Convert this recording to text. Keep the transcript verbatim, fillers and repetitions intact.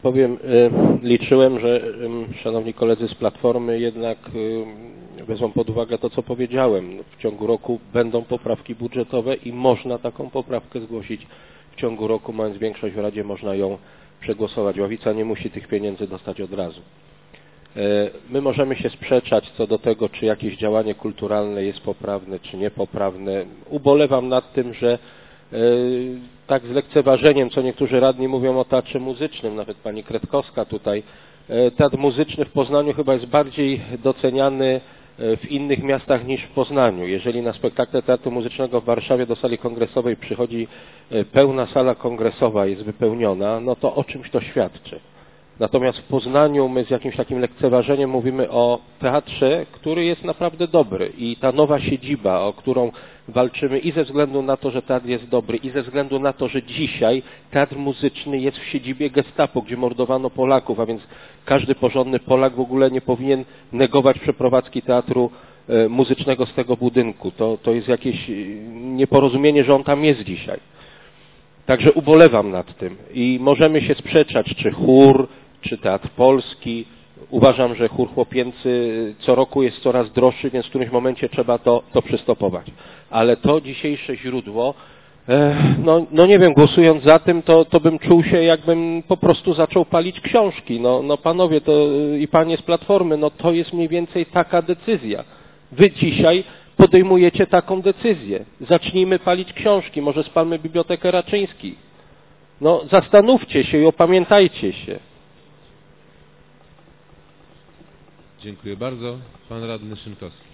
powiem, liczyłem, że szanowni koledzy z Platformy jednak wezmą pod uwagę to, co powiedziałem. W ciągu roku będą poprawki budżetowe i można taką poprawkę zgłosić w ciągu roku, mając większość w Radzie, można ją przegłosować. Ławica nie musi tych pieniędzy dostać od razu. My możemy się sprzeczać co do tego, czy jakieś działanie kulturalne jest poprawne, czy niepoprawne. Ubolewam nad tym, że tak z lekceważeniem, co niektórzy radni mówią o teatrze muzycznym, nawet pani Kretkowska tutaj, teatr muzyczny w Poznaniu chyba jest bardziej doceniany w innych miastach niż w Poznaniu. Jeżeli na spektakle teatru muzycznego w Warszawie do sali kongresowej przychodzi pełna sala kongresowa, jest wypełniona, no to o czymś to świadczy. Natomiast w Poznaniu my z jakimś takim lekceważeniem mówimy o teatrze, który jest naprawdę dobry i ta nowa siedziba, o którą walczymy i ze względu na to, że teatr jest dobry i ze względu na to, że dzisiaj teatr muzyczny jest w siedzibie Gestapo, gdzie mordowano Polaków, a więc każdy porządny Polak w ogóle nie powinien negować przeprowadzki teatru muzycznego z tego budynku. To, to jest jakieś nieporozumienie, że on tam jest dzisiaj. Także ubolewam nad tym i możemy się sprzeczać, czy chór, czy teatr polski. Uważam, że chór chłopięcy co roku jest coraz droższy, więc w którymś momencie trzeba to, to przystopować. Ale to dzisiejsze źródło, no, no nie wiem, głosując za tym, to, to bym czuł się, jakbym po prostu zaczął palić książki. No, no panowie to, i panie z Platformy, no to jest mniej więcej taka decyzja. Wy dzisiaj podejmujecie taką decyzję. Zacznijmy palić książki, może spalmy Bibliotekę Raczyńskich. No zastanówcie się i opamiętajcie się. Dziękuję bardzo. Pan radny Szynkowski.